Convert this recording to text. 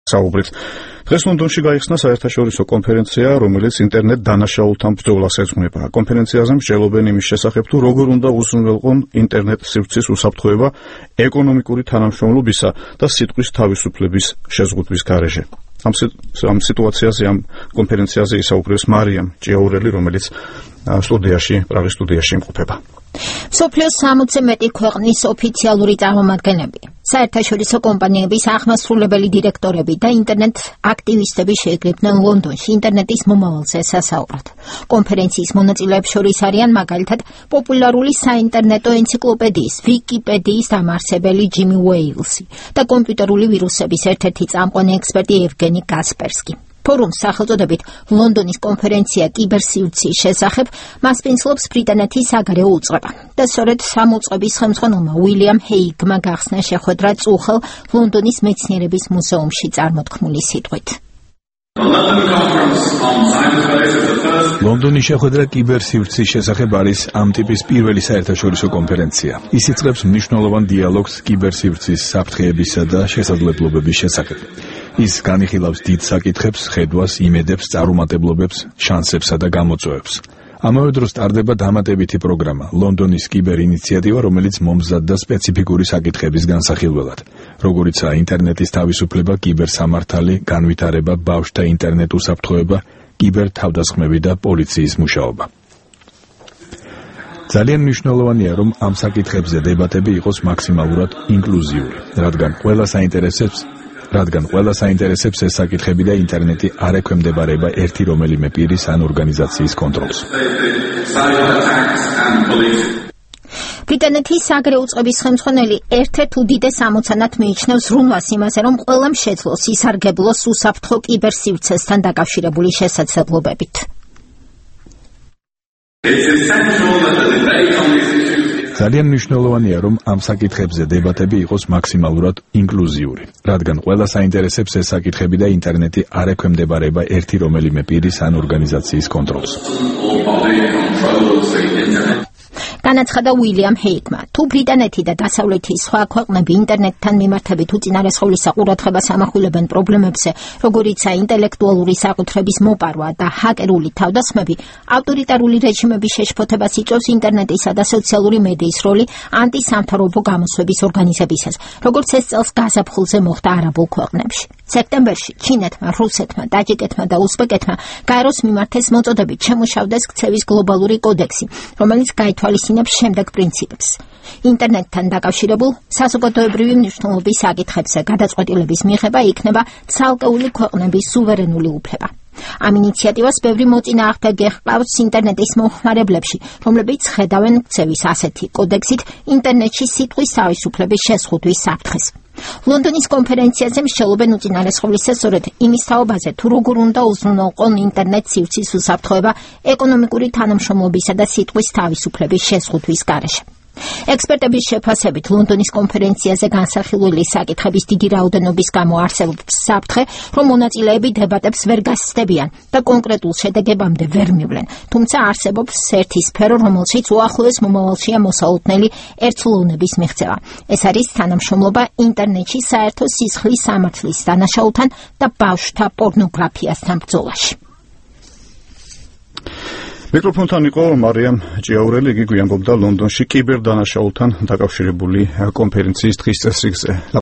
საუბრით. დღეს ლონდონში გაიხსნა საერთაშორისო კონფერენცია, რომელიც ინტერნეტ დანაშაულთან ბრძოლას ეძღვნება. კონფერენციაზე მსჯელობენ იმის შესახებ, თუ როგორ უნდა უზრუნველყონ ინტერნეტ სივრცის უსაფრთხოება ეკონომიკური თანამშრომლობისა და სიტყვის თავისუფლების შეზღუდვის გარეშე. ამ სიტუაციაზე, ამ კონფერენციაზე ისაუბრებს მარიამ ჭიაურელი, რომელიც პრაღის სტუდიაში იმყოფება. მსოფლიოს 60-ზე მეტი ქვეყნის ოფიციალური წარმომადგენლები, საერთაშორისო კომპანიების აღმასრულებელი დირექტორები და ინტერნეტ აქტივისტები შეიკრიბნენ ლონდონში ინტერნეტის მომავალზე სასაუბრად. კონფერენციის მონაწილეებს შორის არიან მაგალითად პოპულარული საინტერნეტო ენციკლოპედიის ვიკიპედიის დამაარსებელი ჯიმი უეილსი და კომპიუტერული ვირუსების ერთ-ერთი წამყვანი ექსპერტი ევგენი კასპერსკი. ფორუმს სახელწოდებით ლონდონის კონფერენცია კიბერსივრცის შესახებ მასპინძლობს ბრიტანეთის საგარეო უწყება და სწორედ ამ უწყების ხელმძღვანელმა უილიამ ჰეიგმა გახსნა შეხვედრა წუხელ ლონდონის მეცნიერების მუზეუმში წარმოთქმული სიტყვით. ლონდონის შეხვედრა კიბერსივრცის შესახებ არის ამ ტიპის პირველი საერთაშორისო კონფერენცია. ის იწყებს მნიშვნელოვან დიალოგს კიბერსივრცის საფრთხეებისა და შესაძლებლობების შესახებ. ის განიხილავს დიდ საკითხებს, ხედვას, იმედებს, წარუმატებლობებს, შანსებსა და გამოწვევებს. ამავე დროს ტარდება დამატებითი პროგრამა, ლონდონის კიბერ ინიციატივა, რომელიც მომზადდა და სპეციფიკური საკითხების განსახილველად, როგორიცაა ინტერნეტის თავისუფლება, კიბერსამართალი, განვითარება, ბავშვთა ინტერნეტ უსაფრთხოება, კიბერ თავდასხმები და პოლიციის მუშაობა. ძალიან მნიშვნელოვანია, რომ ამ საკითხებზე დებატები იყოს მაქსიმალურად ინკლუზიური, რადგან ყველა საინტერესებს ეს საკითხები და ინტერნეტი არ ექვემდებარება ერთი რომელიმე პირის ან ორგანიზაციის კონტროლს. ბრიტანეთის საგარეო უწყების ხელმძღვანელი ერთ-ერთ უდიდეს ამოცანად მიიჩნევს ზრუნვას იმაზე, რომ ყველამ შეძლოს ისარგებლოს უსაფრთხო კიბერსივრცესთან დაკავშირებული შესაძლებლობებით. ძალიან მნიშვნელოვანია, რომ ამ საკითხებზე დებატები იყოს მაქსიმალურად ინკლუზიური, რადგან ყველა საინტერესებს ეს საკითხები და ინტერნეტი არ ექვემდებარება ერთი რომელიმე პირის ან ორგანიზაციის კონტროლს. განაცხადა უილიამ ჰეიგმა, თუ ბრიტანეთი და დასავლეთის სხვა ქვეყნები ინტერნეტთან მიმართებით უწინარესხეულისა ყურადღებას ამახვილებენ პრობლემებზე, როგორიცაა ინტელექტუალური საკუთრების მოპარვა და ჰაკერული თავდასხმები, ავტორიტარული რეჟიმების შეშფოთებას იწვევს ინტერნეტისა და სოციალური მედიის როლი ანტისამთავრობო გამოსვების ორგანიზებისას, როგორც ეს წელს გაზაფხულზე მოხდა არაბულ ქვეყნებში. სექტემბერში ჩინეთმა, რუსეთმა, ტაჯიკეთმა და უზბეკეთმა გაეროს მიმართეს მოწოდებით შემუშავდეს ქცევის გლობალური კოდექსი, რომელიც გაითვალისწინებს შემდეგ პრინციპებს. ინტერნეტთან დაკავშირებულ საზოგადოებრივი მნიშვნელობის საკითხებზე გადაწყვეტილების მიღება იქნება ცალკეული ქვეყნების სუვერენული უფლება. ამ ინიციატივას ბევრი მოწინააღმდეგე ჰყავს ინტერნეტის მომხმარებლებში, რომლებიც ხედავენ ქცევის ასეთი კოდექსით ინტერნეტში სიტყვის თავისუფლების შეზღუდვის საფრთხეს. ლონდონის კონფერენციაზე მსჯელობენ უწინარესხევლისა სწორედ იმის თაობაზე, თუ როგორ უნდა უზრუნველყონ ინტერნეტ სივრცის უსაფრთხოება ეკონომიკური თანამშრომლობისა და სიტყვის თავისუფლების შეზღუდვის გარეშე. ექსპერტების შეფასებით ლონდონის კონფერენციაზე განსახილველი საკითხების დიდი რაოდენობის გამო არსებობს საფრთხე, რომ მონაწილეები დებატებს ვერ გასცდებიან და კონკრეტულ შედეგებამდე ვერ მივლენ, თუმცა არსებობს ერთი სფერო, რომელშიც უახლოეს მომავალშია მოსალოდნელი ერთსულოვნების მიღწევა. ეს არის თანამშრომლობა ინტერნეტში საერთო სისხლის სამართლის დანაშაულთან და ბავშვთა პორნოგრაფიასთან ბრძოლაში. მიკროფონთან იყო მარიამ ჭიაურელი, იგი გვიანბობდა ლონდონში კიბერდანაშაულთან დაკავშირებული კონფერენციის დღის წესრიგზე.